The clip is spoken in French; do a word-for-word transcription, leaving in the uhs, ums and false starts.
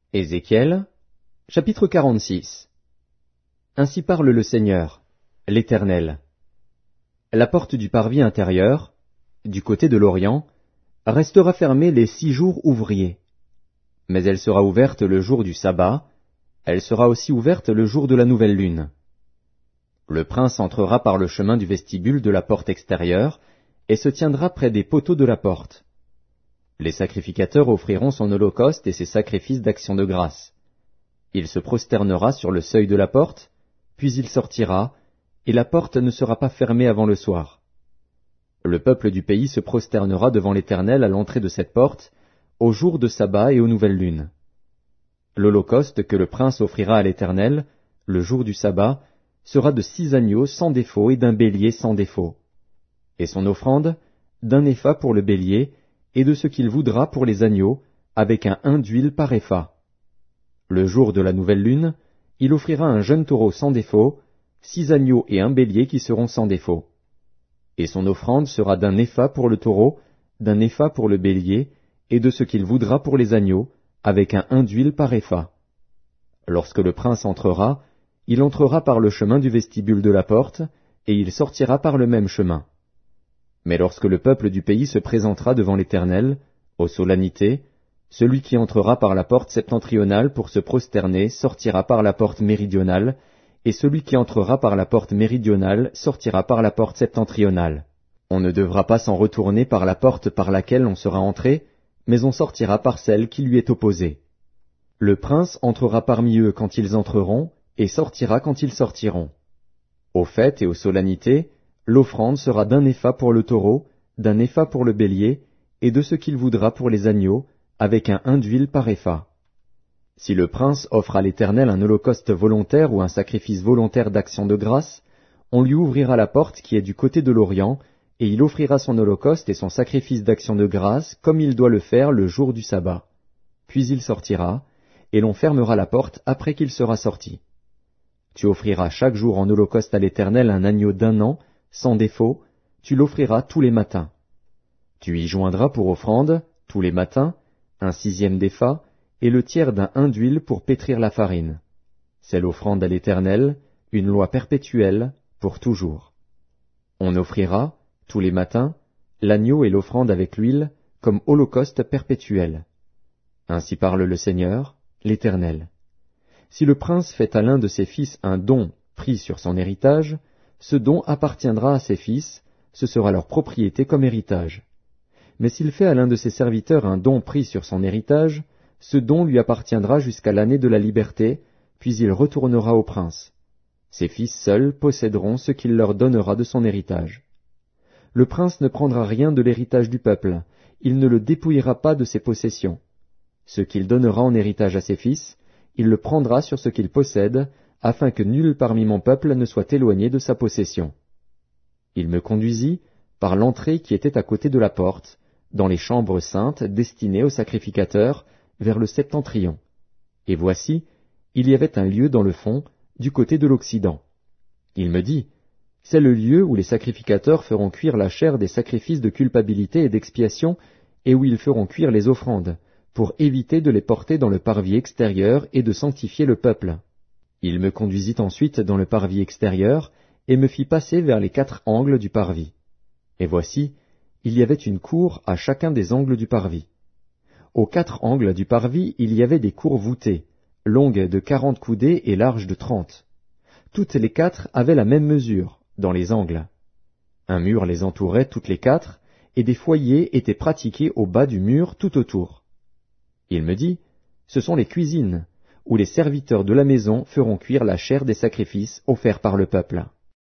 Ézéchiel, chapitre quarante-six. Ainsi parle le Seigneur, l'Éternel. La porte du parvis intérieur, du côté de l'Orient, restera fermée les six jours ouvriers. Mais elle sera ouverte le jour du sabbat, elle sera aussi ouverte le jour de la nouvelle lune. Le prince entrera par le chemin du vestibule de la porte extérieure, et se tiendra près des poteaux de la porte. Les sacrificateurs offriront son holocauste et ses sacrifices d'action de grâce. Il se prosternera sur le seuil de la porte, puis il sortira, et la porte ne sera pas fermée avant le soir. Le peuple du pays se prosternera devant l'Éternel à l'entrée de cette porte, au jour de sabbat et aux nouvelles lunes. L'holocauste que le prince offrira à l'Éternel, le jour du sabbat, sera de six agneaux sans défaut et d'un bélier sans défaut. Et son offrande, d'un épha pour le bélier, et de ce qu'il voudra pour les agneaux, avec un hin d'huile par épha. Le jour de la nouvelle lune, il offrira un jeune taureau sans défaut, six agneaux et un bélier qui seront sans défaut. Et son offrande sera d'un épha pour le taureau, d'un épha pour le bélier, et de ce qu'il voudra pour les agneaux, avec un hin d'huile par épha. Lorsque le prince entrera, il entrera par le chemin du vestibule de la porte, et il sortira par le même chemin. Mais lorsque le peuple du pays se présentera devant l'Éternel, aux solennités, celui qui entrera par la porte septentrionale pour se prosterner sortira par la porte méridionale, et celui qui entrera par la porte méridionale sortira par la porte septentrionale. On ne devra pas s'en retourner par la porte par laquelle on sera entré, mais on sortira par celle qui lui est opposée. Le prince entrera parmi eux quand ils entreront, et sortira quand ils sortiront. Aux fêtes et aux solennités, l'offrande sera d'un épha pour le taureau, d'un épha pour le bélier, et de ce qu'il voudra pour les agneaux, avec un hin d'huile par épha. Si le prince offre à l'Éternel un holocauste volontaire ou un sacrifice volontaire d'action de grâce, on lui ouvrira la porte qui est du côté de l'Orient, et il offrira son holocauste et son sacrifice d'action de grâce comme il doit le faire le jour du sabbat. Puis il sortira, et l'on fermera la porte après qu'il sera sorti. Tu offriras chaque jour en holocauste à l'Éternel un agneau d'un an, sans défaut, tu l'offriras tous les matins. Tu y joindras pour offrande, tous les matins, un sixième d'épha, et le tiers d'un hin d'huile pour pétrir la farine. C'est l'offrande à l'Éternel, une loi perpétuelle, pour toujours. On offrira, tous les matins, l'agneau et l'offrande avec l'huile, comme holocauste perpétuel. Ainsi parle le Seigneur, l'Éternel. Si le prince fait à l'un de ses fils un don pris sur son héritage, ce don appartiendra à ses fils, ce sera leur propriété comme héritage. Mais s'il fait à l'un de ses serviteurs un don pris sur son héritage, ce don lui appartiendra jusqu'à l'année de la liberté, puis il retournera au prince. Ses fils seuls posséderont ce qu'il leur donnera de son héritage. Le prince ne prendra rien de l'héritage du peuple, il ne le dépouillera pas de ses possessions. Ce qu'il donnera en héritage à ses fils, il le prendra sur ce qu'il possède, afin que nul parmi mon peuple ne soit éloigné de sa possession. Il me conduisit par l'entrée qui était à côté de la porte, dans les chambres saintes destinées aux sacrificateurs, vers le septentrion. Et voici, il y avait un lieu dans le fond, du côté de l'Occident. Il me dit, c'est le lieu où les sacrificateurs feront cuire la chair des sacrifices de culpabilité et d'expiation, et où ils feront cuire les offrandes, pour éviter de les porter dans le parvis extérieur et de sanctifier le peuple. Il me conduisit ensuite dans le parvis extérieur, et me fit passer vers les quatre angles du parvis. Et voici, il y avait une cour à chacun des angles du parvis. Aux quatre angles du parvis, il y avait des cours voûtées, longues de quarante coudées et larges de trente. Toutes les quatre avaient la même mesure, dans les angles. Un mur les entourait toutes les quatre, et des foyers étaient pratiqués au bas du mur tout autour. Il me dit, ce sont les cuisines, où les serviteurs de la maison feront cuire la chair des sacrifices offerts par le peuple.